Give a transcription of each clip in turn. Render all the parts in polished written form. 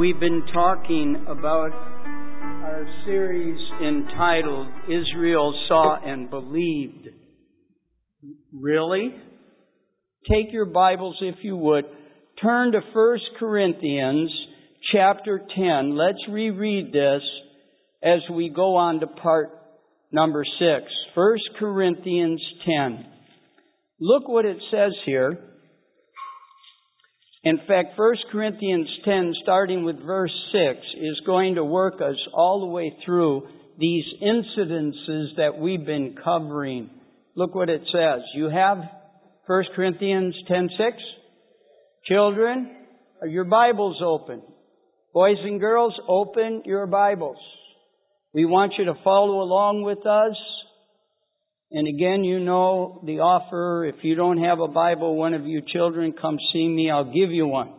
We've been talking about our series entitled Israel Saw and Believed. Really? Take your Bibles, if you would. Turn to 1 Corinthians chapter 10. Let's reread this as we go on to part number 6. 1 Corinthians 10. Look what it says here. In fact, 1 Corinthians 10, starting with verse 6, is going to work us all the way through these incidences that we've been covering. Look what it says. You have 1 Corinthians 10:6? Children, are your Bibles open? Boys and girls, open your Bibles. We want you to follow along with us. And again, you know the offer. If you don't have a Bible, one of you children, come see me. I'll give you one.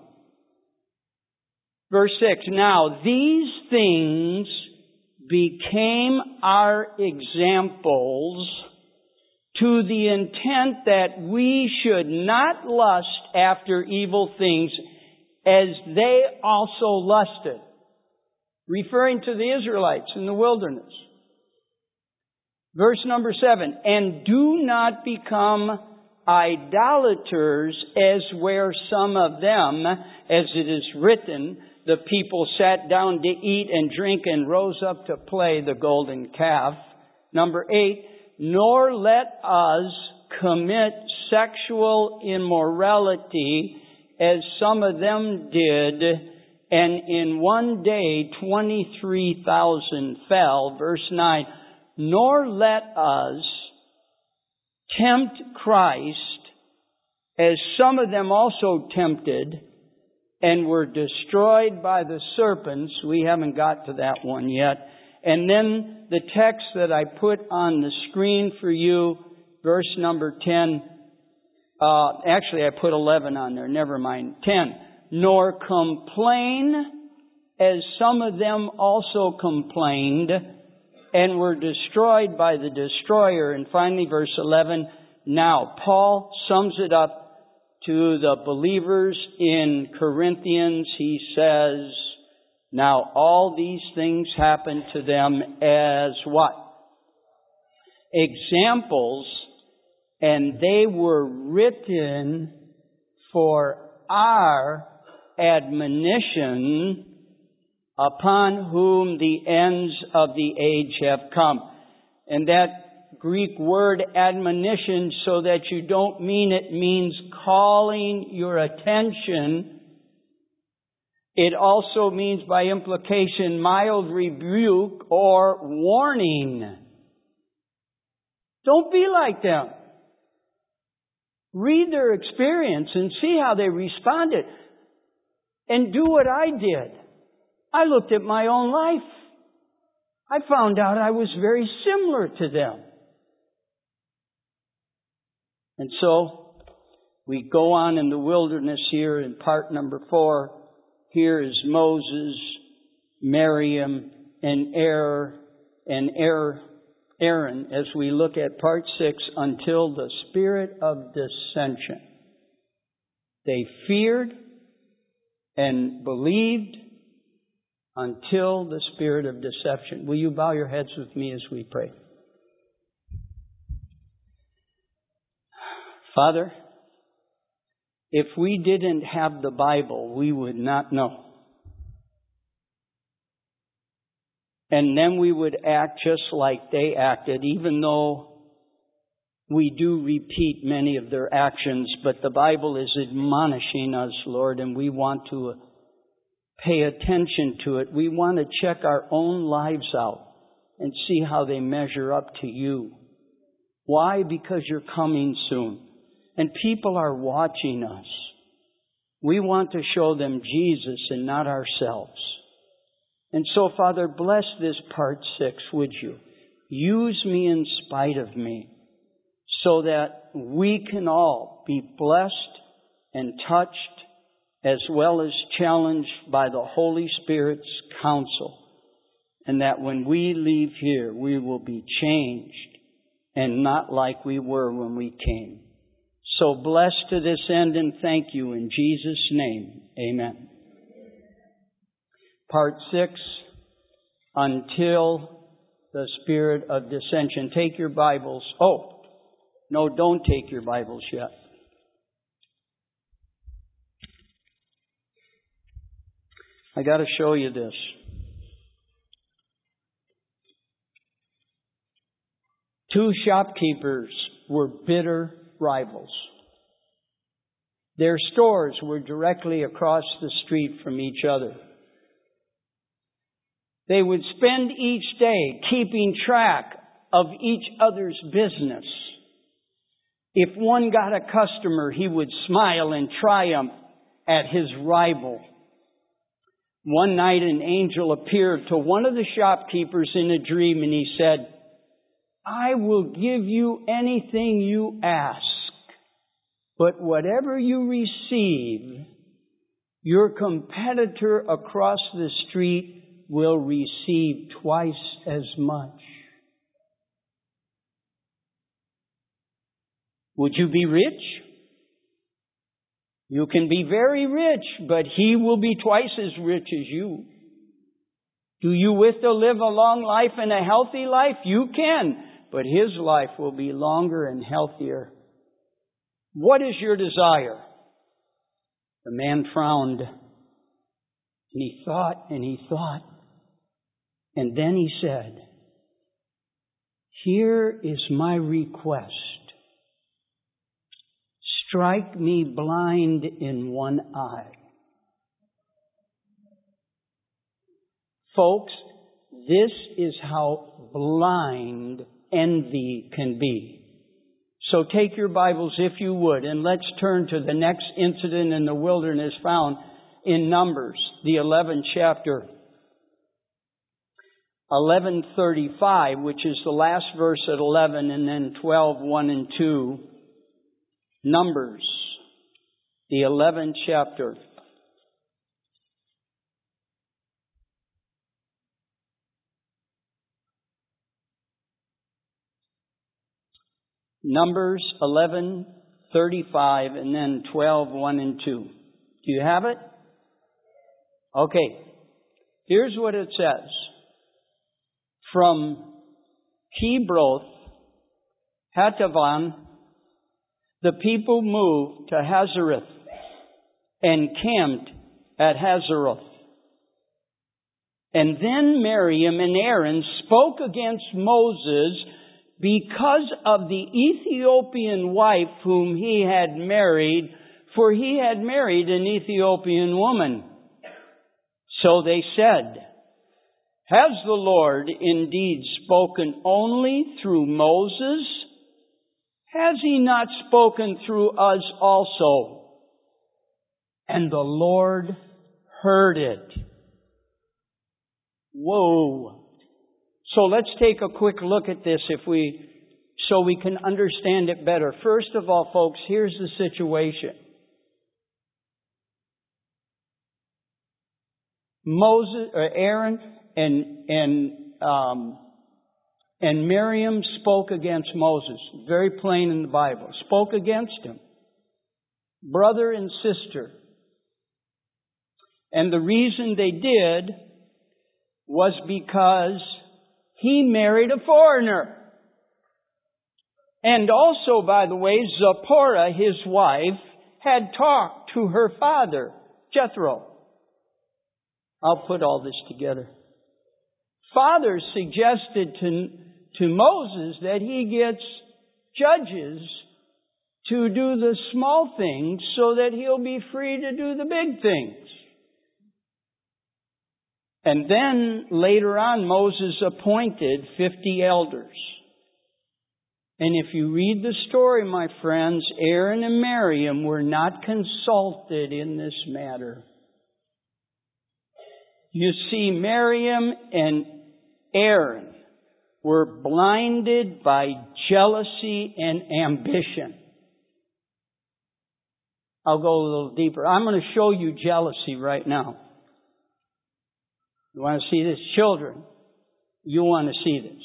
Verse 6. Now, these things became our examples to the intent that we should not lust after evil things as they also lusted. Referring to the Israelites in the wilderness. Verse number 7, and do not become idolaters as were some of them, as it is written, the people sat down to eat and drink and rose up to play the golden calf. Number 8, nor let us commit sexual immorality as some of them did, and in one day 23,000 fell. Verse 9, nor let us tempt Christ, as some of them also tempted, and were destroyed by the serpents. We haven't got to that one yet. And then the text that I put on the screen for you, verse number 10. Actually, I put 11 on there. Never mind. 10. Nor complain, as some of them also complained, and were destroyed by the destroyer. And finally, verse 11. Now, Paul sums it up to the believers in Corinthians. He says, now all these things happen to them as what? Examples, and they were written for our admonition, upon whom the ends of the age have come. And that Greek word admonition, so that you don't mean it, means calling your attention. It also means by implication mild rebuke or warning. Don't be like them. Read their experience and see how they responded. And do what I did. I looked at my own life. I found out I was very similar to them. And so, we go on in the wilderness here in part number 4. Here is Moses, Miriam, and Aaron, as we look at part 6, until the spirit of dissension. They feared and believed until the spirit of deception. Will you bow your heads with me as we pray? Father, if we didn't have the Bible, we would not know. And then we would act just like they acted, even though we do repeat many of their actions. But the Bible is admonishing us, Lord, and we want to pay attention to it. We want to check our own lives out and see how they measure up to you. Why? Because you're coming soon. And people are watching us. We want to show them Jesus and not ourselves. And so, Father, bless this part 6, would you? Use me in spite of me, so that we can all be blessed and touched, as well as challenged by the Holy Spirit's counsel. And that when we leave here, we will be changed and not like we were when we came. So bless to this end and thank you in Jesus' name. Amen. Part 6, until the spirit of dissension. Take your Bibles. Oh, no, don't take your Bibles yet. I got to show you this. Two shopkeepers were bitter rivals. Their stores were directly across the street from each other. They would spend each day keeping track of each other's business. If one got a customer, he would smile and triumph at his rival. One night an angel appeared to one of the shopkeepers in a dream, and he said, "I will give you anything you ask, but whatever you receive, your competitor across the street will receive twice as much." Would you be rich? You can be very rich, but he will be twice as rich as you. Do you wish to live a long life and a healthy life? You can, but his life will be longer and healthier. What is your desire? The man frowned, and he thought, and he thought. And then he said, "Here is my request. Strike me blind in one eye." Folks, this is how blind envy can be. So take your Bibles, if you would, and let's turn to the next incident in the wilderness found in Numbers, the 11th chapter. 11:35, which is the last verse at 11, and then 12:1 and 2. Numbers, the 11th chapter. Numbers 11:35 and then 12:1 and 2. Do you have it? Okay. Here's what it says. From Kibroth Hattaavah, the people moved to Hazareth and camped at Hazeroth. And then Miriam and Aaron spoke against Moses because of the Ethiopian wife whom he had married, for he had married an Ethiopian woman. So they said, "Has the Lord indeed spoken only through Moses? Has he not spoken through us also?" And the Lord heard it. Whoa. So let's take a quick look at this so we can understand it better. First of all, folks, here's the situation. Aaron and Miriam spoke against Moses. Very plain in the Bible. Spoke against him. Brother and sister. And the reason they did was because he married a foreigner. And also, by the way, Zipporah, his wife, had talked to her father, Jethro. I'll put all this together. Father suggested to Moses that he gets judges to do the small things so that he'll be free to do the big things. And then later on, Moses appointed 50 elders. And if you read the story, my friends, Aaron and Miriam were not consulted in this matter. You see, Miriam and Aaron were blinded by jealousy and ambition. I'll go a little deeper. I'm going to show you jealousy right now. You want to see this? Children, you want to see this.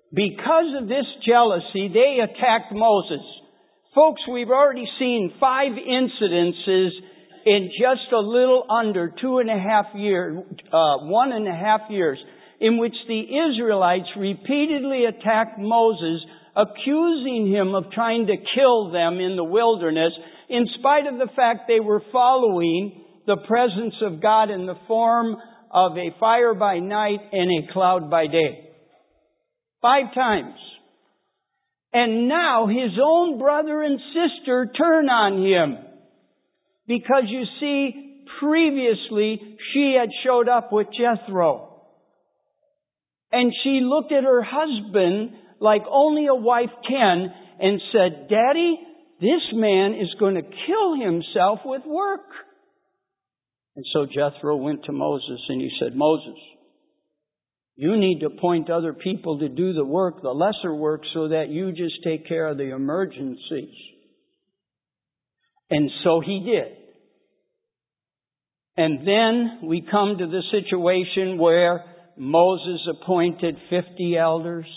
Because of this jealousy, they attacked Moses. Folks, we've already seen 5 incidences in just a little under 1.5 years, in which the Israelites repeatedly attacked Moses, accusing him of trying to kill them in the wilderness, in spite of the fact they were following the presence of God in the form of a fire by night and a cloud by day. 5 times. And now his own brother and sister turn on him. Because you see, previously she had showed up with Jethro. And she looked at her husband like only a wife can and said, "Daddy, this man is going to kill himself with work." And so Jethro went to Moses and he said, "Moses, you need to appoint other people to do the work, the lesser work, so that you just take care of the emergencies." And so he did. And then we come to the situation where Moses appointed 50 elders.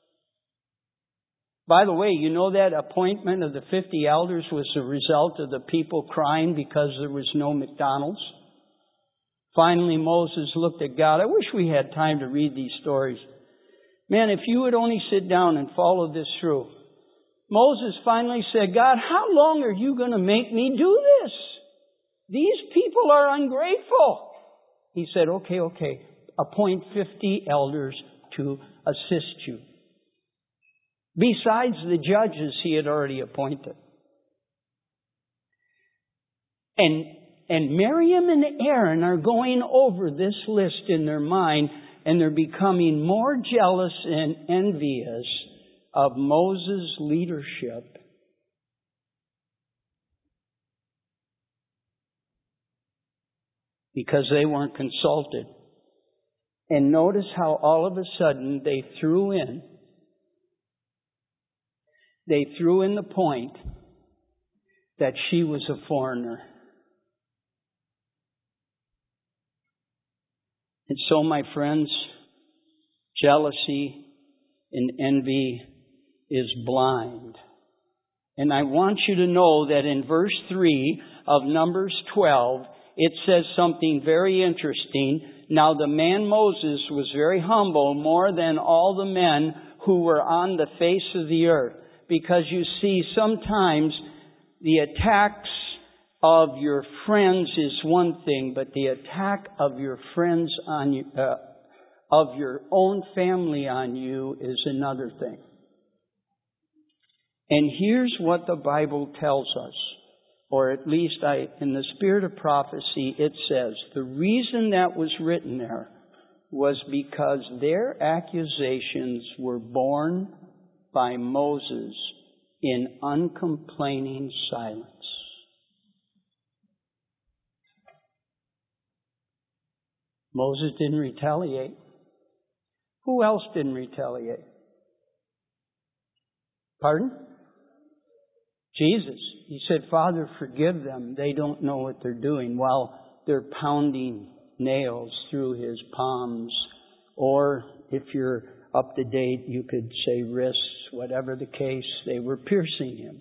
By the way, you know that appointment of the 50 elders was the result of the people crying because there was no McDonald's. Finally, Moses looked at God. I wish we had time to read these stories. Man, if you would only sit down and follow this through. Moses finally said, "God, how long are you going to make me do this? These people are ungrateful." He said, okay. Appoint 50 elders to assist you. Besides the judges he had already appointed. And Miriam and Aaron are going over this list in their mind, and they're becoming more jealous and envious of Moses' leadership. Because they weren't consulted. And notice how all of a sudden they threw in the point that she was a foreigner. And so, my friends, jealousy and envy is blind. And I want you to know that in verse 3 of Numbers 12, it says something very interesting. "Now the man Moses was very humble, more than all the men who were on the face of the earth." Because you see, sometimes the attacks of your friends is one thing, but the attack of your friends on you, of your own family on you, is another thing. And here's what the Bible tells us, or at least in the spirit of prophecy, it says the reason that was written there was because their accusations were borne by Moses in uncomplaining silence. Moses didn't retaliate. Who else didn't retaliate? Pardon? Jesus. He said, "Father, forgive them. They don't know what they're doing," while they're pounding nails through his palms. Or if you're up to date, you could say wrists, whatever the case, they were piercing him.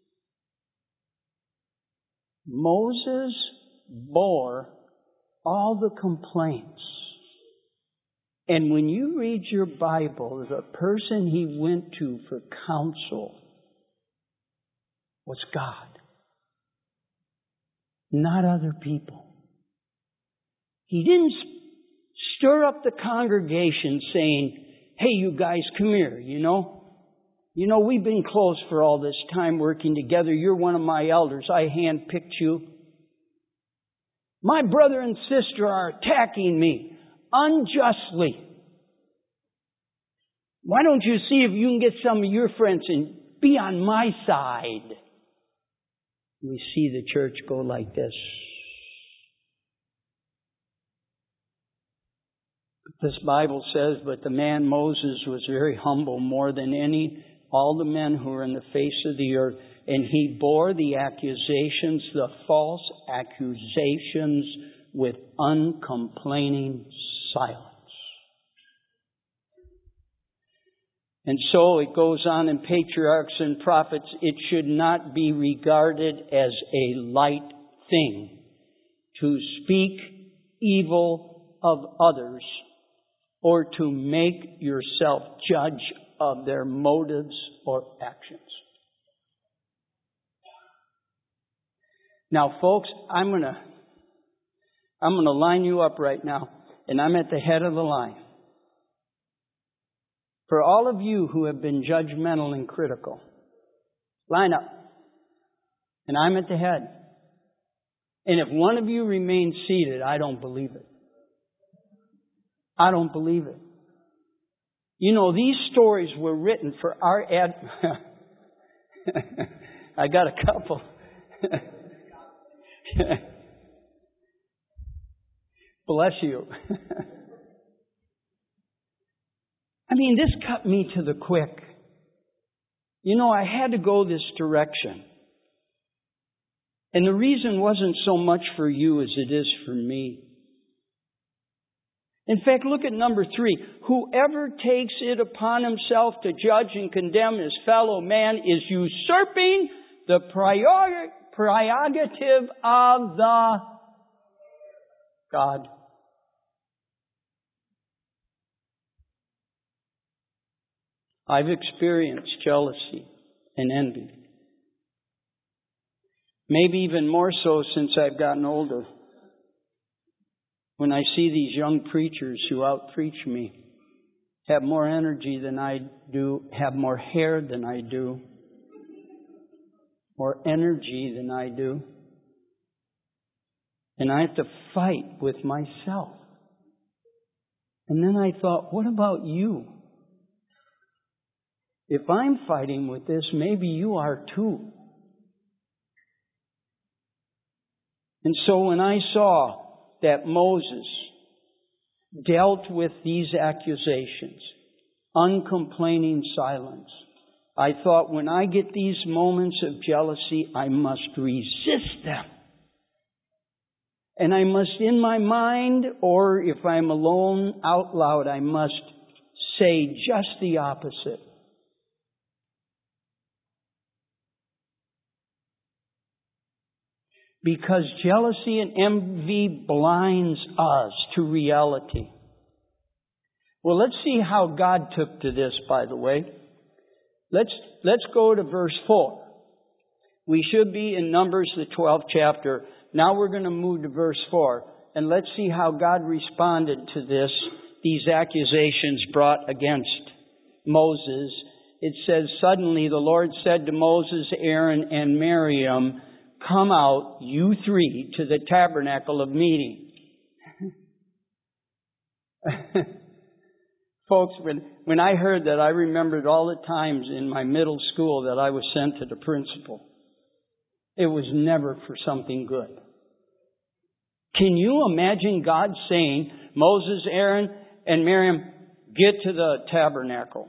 Moses bore all the complaints. And when you read your Bible, the person he went to for counsel was God, not other people. He didn't stir up the congregation saying, "Hey, you guys, come here, you know, we've been close for all this time working together. You're one of my elders. I handpicked you. My brother and sister are attacking me unjustly. Why don't you see if you can get some of your friends and be on my side?" We see the church go like this. This Bible says, "But the man Moses was very humble, more than all the men who were in the face of the earth. And he bore the accusations, the false accusations, with uncomplaining silence." And so it goes on in Patriarchs and Prophets, it should not be regarded as a light thing to speak evil of others or to make yourself judge of their motives or actions. Now, folks, I'm going to line you up right now, and I'm at the head of the line. For all of you who have been judgmental and critical, line up. And I'm at the head. And if one of you remains seated, I don't believe it. I don't believe it. You know, these stories were written for our I got a couple. Bless you. I mean, this cut me to the quick. You know, I had to go this direction. And the reason wasn't so much for you as it is for me. In fact, look at number 3. Whoever takes it upon himself to judge and condemn his fellow man is usurping the prerogative of the God. I've experienced jealousy and envy. Maybe even more so since I've gotten older. When I see these young preachers who out-preach me, have more energy than I do, have more hair than I do, more energy than I do, and I have to fight with myself. And then I thought, what about you? If I'm fighting with this, maybe you are too. And so when I saw that Moses dealt with these accusations, uncomplaining silence, I thought, when I get these moments of jealousy, I must resist them. And I must, in my mind, or if I'm alone, out loud, I must say just the opposite. Because jealousy and envy blinds us to reality. Well, let's see how God took to this, by the way. Let's go to verse 4. We should be in Numbers, the 12th chapter. Now we're going to move to verse 4. And let's see how God responded to this, these accusations brought against Moses. It says, suddenly the Lord said to Moses, Aaron, and Miriam, come out, you three, to the tabernacle of meeting. Folks, when I heard that, I remembered all the times in my middle school that I was sent to the principal. It was never for something good. Can you imagine God saying, Moses, Aaron, and Miriam, get to the tabernacle?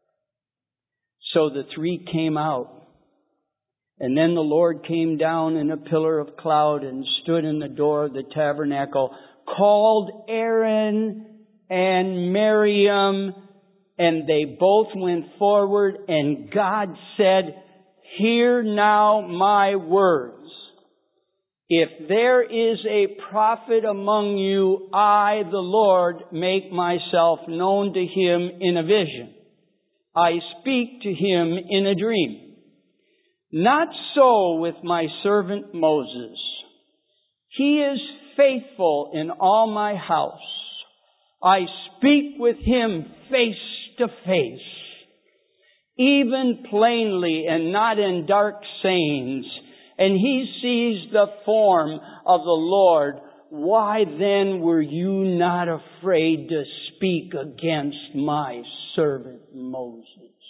So the three came out. And then the Lord came down in a pillar of cloud and stood in the door of the tabernacle, called Aaron and Miriam, and they both went forward, and God said, hear now my words. If there is a prophet among you, I, the Lord, make myself known to him in a vision. I speak to him in a dream. Not so with my servant Moses. He is faithful in all my house. I speak with him face to face, even plainly and not in dark sayings. And he sees the form of the Lord. Why then were you not afraid to speak against my servant Moses?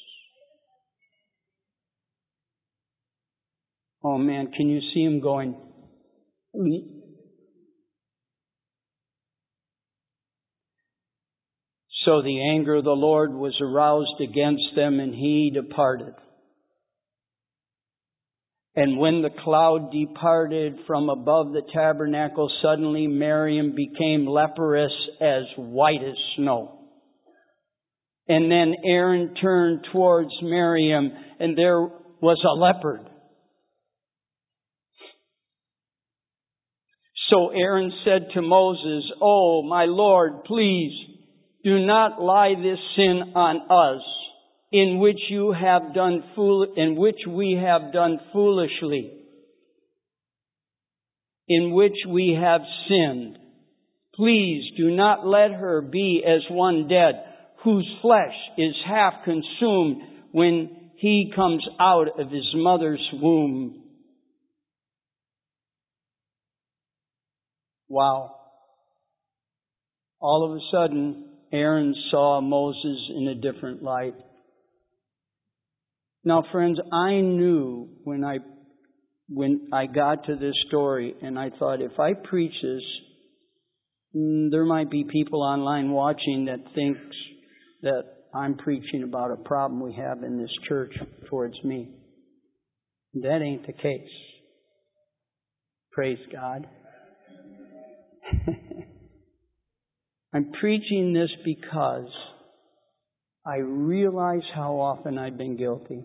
Oh man, can you see him going? So the anger of the Lord was aroused against them, and he departed. And when the cloud departed from above the tabernacle, suddenly Miriam became leprous, as white as snow. And then Aaron turned towards Miriam, and there was a leopard. So Aaron said to Moses, "Oh, my Lord, please do not lie this sin on us, in which we have done foolishly, in which we have sinned. Please do not let her be as one dead, whose flesh is half consumed when he comes out of his mother's womb." Wow. All of a sudden, Aaron saw Moses in a different light. Now, friends, I knew when I got to this story, and I thought, if I preach this, there might be people online watching that thinks that I'm preaching about a problem we have in this church towards me. That ain't the case. Praise God. I'm preaching this because I realize how often I've been guilty.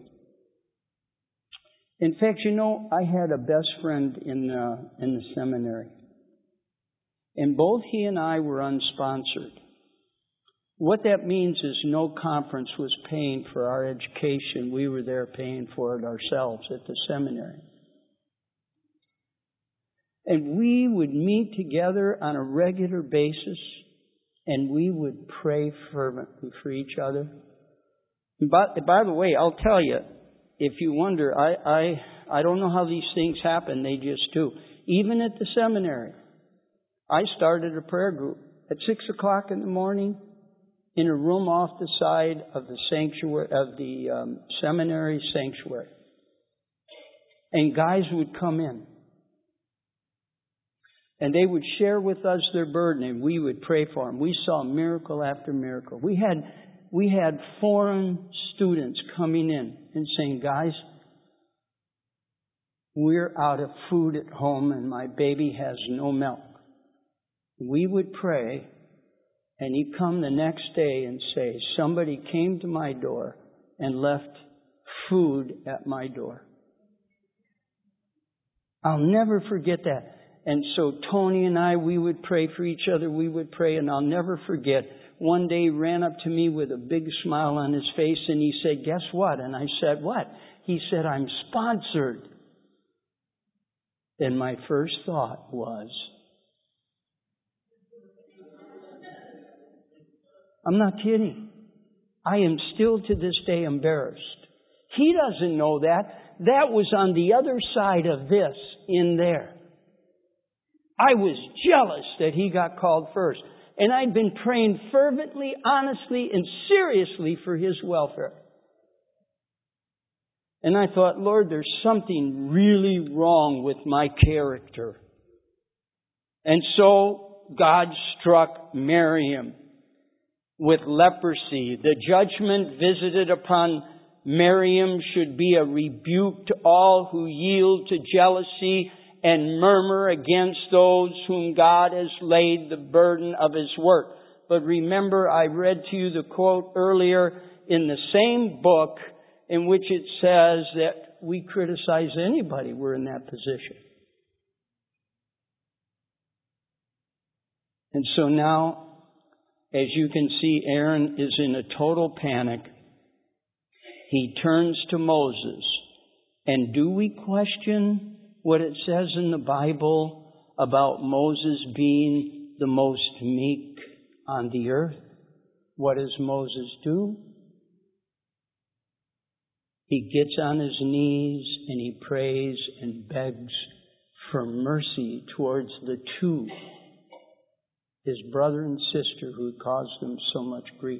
In fact, I had a best friend in the seminary. And both he and I were unsponsored. What that means is no conference was paying for our education. We were there paying for it ourselves at the seminary. And we would meet together on a regular basis, and we would pray fervently for each other. By the way, I'll tell you, if you wonder, I don't know how these things happen. They just do. Even at the seminary, I started a prayer group at 6 o'clock in the morning in a room off the side of the sanctuary, of the seminary sanctuary. And guys would come in. And they would share with us their burden, and we would pray for them. We saw miracle after miracle. We had foreign students coming in and saying, "Guys, we're out of food at home and my baby has no milk." We would pray, and he'd come the next day and say, "Somebody came to my door and left food at my door." I'll never forget that. And so Tony and I, we would pray for each other. We would pray, and I'll never forget. One day he ran up to me with a big smile on his face, and he said, "Guess what?" And I said, "What?" He said, "I'm sponsored." And my first thought was, I'm not kidding. I am still to this day embarrassed. He doesn't know that. That was on the other side of this, in there. I was jealous that he got called first. And I'd been praying fervently, honestly, and seriously for his welfare. And I thought, Lord, there's something really wrong with my character. And so God struck Miriam with leprosy. The judgment visited upon Miriam should be a rebuke to all who yield to jealousy and murmur against those whom God has laid the burden of His work. But remember, I read to you the quote earlier in the same book in which it says that we criticize anybody we're in that position. And so now, as you can see, Aaron is in a total panic. He turns to Moses. And do we question what it says in the Bible about Moses being the most meek on the earth? What does Moses do? He gets on his knees and he prays and begs for mercy towards the two, his brother and sister, who caused him so much grief.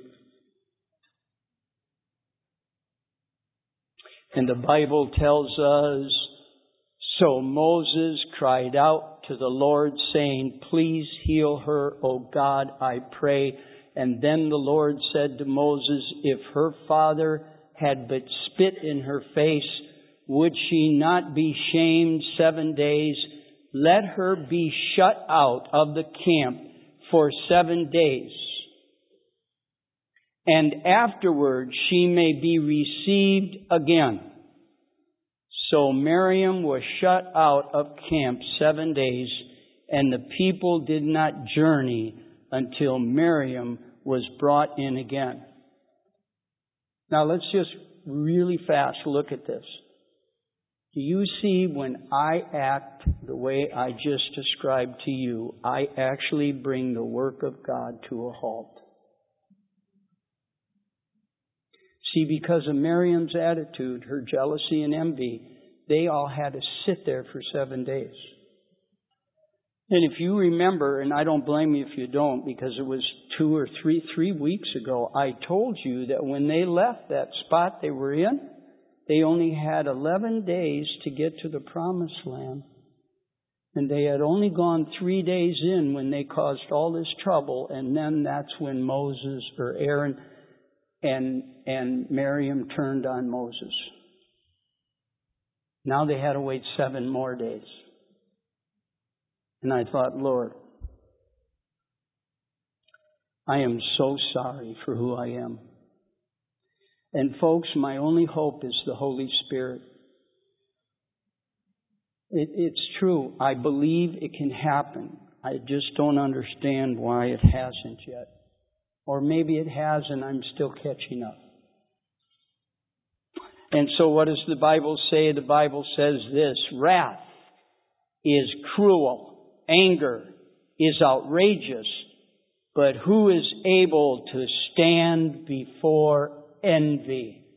And the Bible tells us, so Moses cried out to the Lord, saying, "Please heal her, O God, I pray." And then the Lord said to Moses, "If her father had but spit in her face, would she not be shamed 7 days? Let her be shut out of the camp for 7 days. and afterward she may be received again. So Miriam was shut out of camp 7 days, and the people did not journey until Miriam was brought in again. Now let's just really fast look at this. Do you see, when I act the way I just described to you, I actually bring the work of God to a halt? See, because of Miriam's attitude, her jealousy and envy, they all had to sit there for 7 days. And if you remember, and I don't blame you if you don't, because it was 2 or 3 weeks ago, I told you that when they left that spot they were in, they only had 11 days to get to the Promised Land. And they had only gone 3 days in when they caused all this trouble. And then that's when Moses, or Aaron, and Miriam turned on Moses. Now they had to wait 7 more days. And I thought, Lord, I am so sorry for who I am. And folks, my only hope is the Holy Spirit. It's true. I believe it can happen. I just don't understand why it hasn't yet. Or maybe it has and I'm still catching up. And so what does the Bible say? The Bible says this: wrath is cruel. Anger is outrageous. But who is able to stand before envy?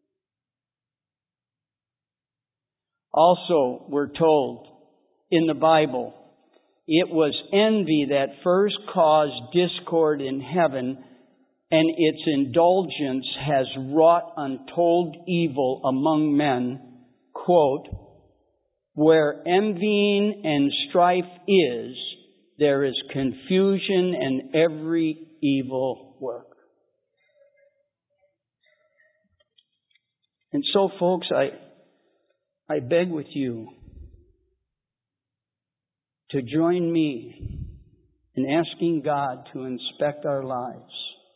Also, we're told in the Bible, it was envy that first caused discord in heaven, and its indulgence has wrought untold evil among men. Quote, where envying and strife is, there is confusion and every evil work. And so, folks, I beg with you to join me in asking God to inspect our lives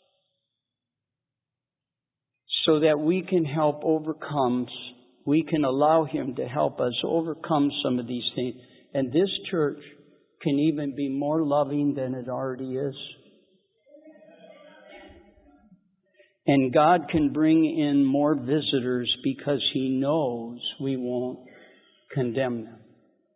so that we can we can allow Him to help us overcome some of these things. And this church can even be more loving than it already is. And God can bring in more visitors because He knows we won't condemn them.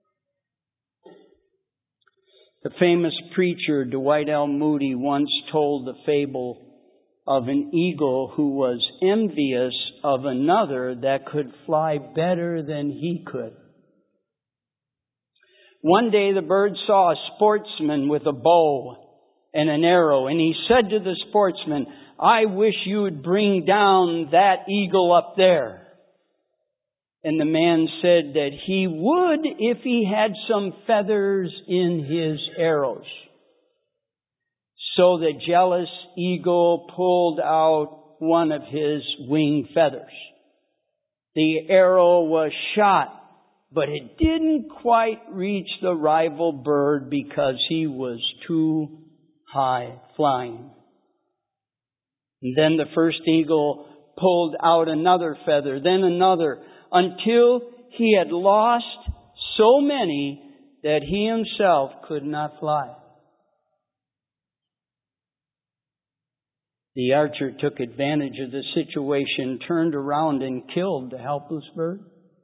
The famous preacher Dwight L. Moody once told the fable of an eagle who was envious of another that could fly better than he could. One day the bird saw a sportsman with a bow and an arrow, and he said to the sportsman, I wish you would bring down that eagle up there. And the man said that he would if he had some feathers in his arrows. So the jealous eagle pulled out one of his wing feathers. The arrow was shot, but it didn't quite reach the rival bird because he was too high flying. And then the first eagle pulled out another feather, then another, until he had lost so many that he himself could not fly. The archer took advantage of the situation, turned around and killed the helpless bird.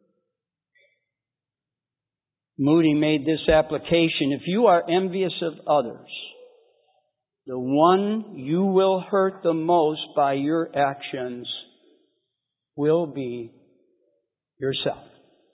Moody made this application: if you are envious of others, the one you will hurt the most by your actions will be yourself.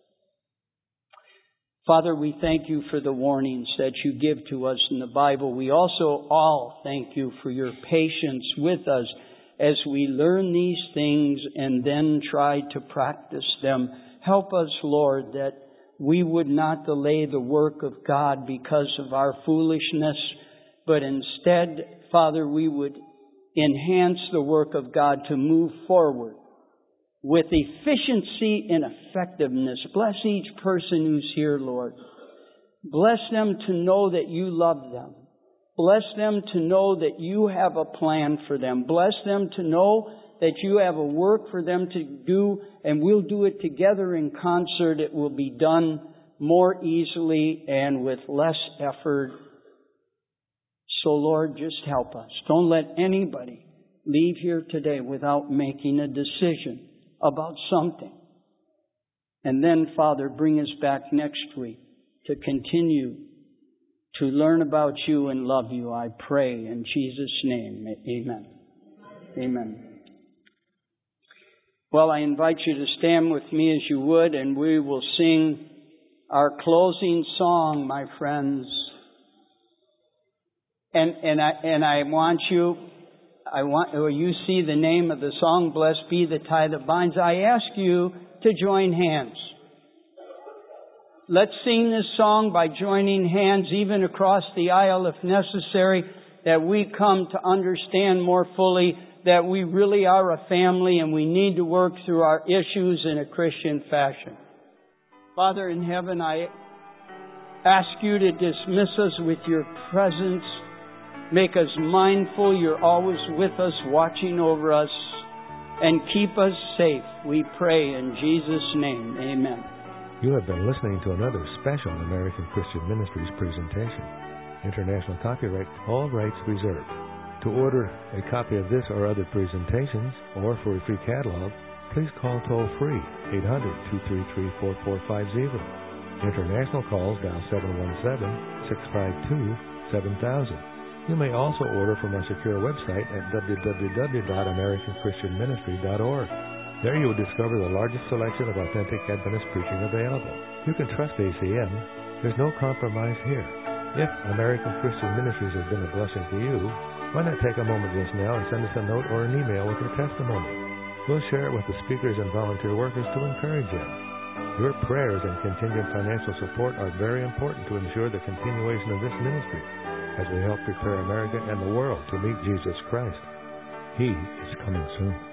Father, we thank you for the warnings that you give to us in the Bible. We also all thank you for your patience with us as we learn these things and then try to practice them. Help us, Lord, that we would not delay the work of God because of our foolishness, but instead, Father, we would enhance the work of God to move forward with efficiency and effectiveness. Bless each person who's here, Lord. Bless them to know that you love them. Bless them to know that you have a plan for them. Bless them to know that you have a work for them to do, and we'll do it together in concert. It will be done more easily and with less effort. So, Lord, just help us. Don't let anybody leave here today without making a decision about something. And then, Father, bring us back next week to continue to learn about you and love you, I pray in Jesus' name. Amen. Amen. Well, I invite you to stand with me as you would, and we will sing our closing song, my friends. And I want you see the name of the song, Blessed Be the Tie That Binds. I ask you to join hands. Let's sing this song by joining hands, even across the aisle if necessary, that we come to understand more fully that we really are a family and we need to work through our issues in a Christian fashion. Father in heaven, I ask you to dismiss us with your presence. Make us mindful you're always with us, watching over us, and keep us safe. We pray in Jesus' name. Amen. You have been listening to another special American Christian Ministries presentation. International copyright, all rights reserved. To order a copy of this or other presentations, or for a free catalog, please call toll-free 800-233-4450. International calls dial 717-652-7000. You may also order from our secure website at www.americanchristianministry.org. There you will discover the largest selection of authentic Adventist preaching available. You can trust ACM. There's no compromise here. If American Christian Ministries has been a blessing to you, why not take a moment just now and send us a note or an email with your testimony? We'll share it with the speakers and volunteer workers to encourage you. Your prayers and contingent financial support are very important to ensure the continuation of this ministry as we help prepare America and the world to meet Jesus Christ. He is coming soon.